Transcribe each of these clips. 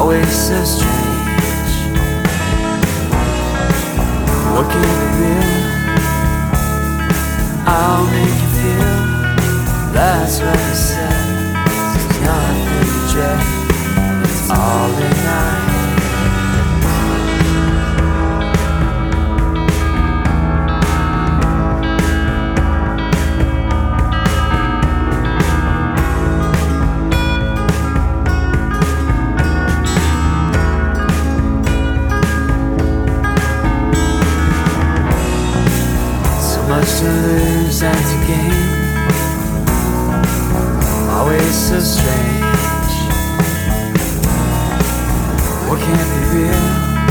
always so strange. What can it real? I'll make you feel. That's what I said. There's nothing to dread. It's all in our head. Much to lose and to gain, always so strange. What can't be real?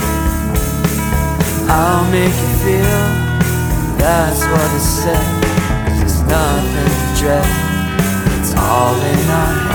I'll make you feel. That's what it said. 'Cause there's nothing to dread. It's all in our head.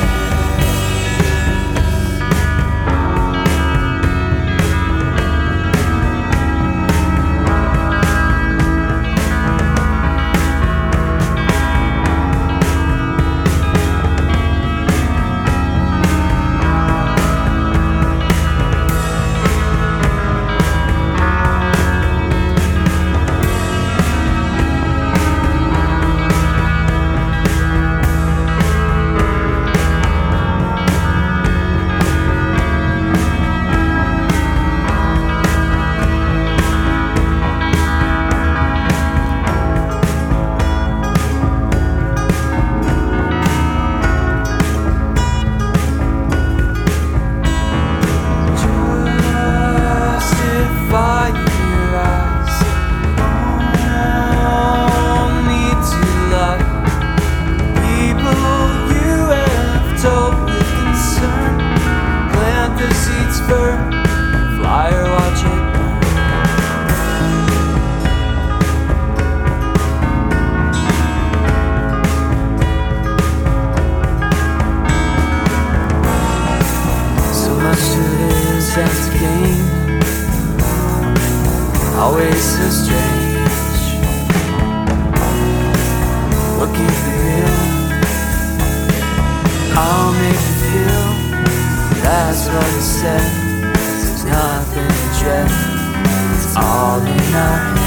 Flyer, watch it burn. So much to lose and to gain, always so strange. What can be real? I'll make you feel. That's what it said. Nothing to dread, it's all in our head.